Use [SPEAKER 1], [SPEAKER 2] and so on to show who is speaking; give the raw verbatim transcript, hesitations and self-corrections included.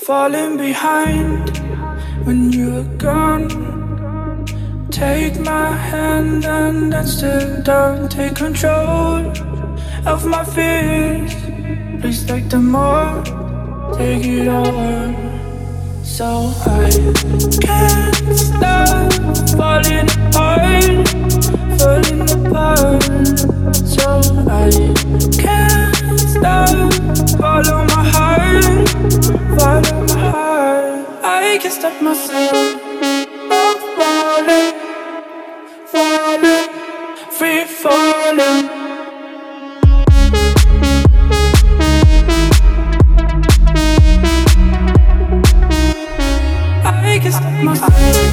[SPEAKER 1] falling behind when you were gone. Take my hand and then still don't take control of my fears. Please take them all, take it all. So I can't stop falling apart, falling apart. So I can't stop, follow my heart, follow my heart. I can't stop myself from falling, falling, free falling. I can't stop myself.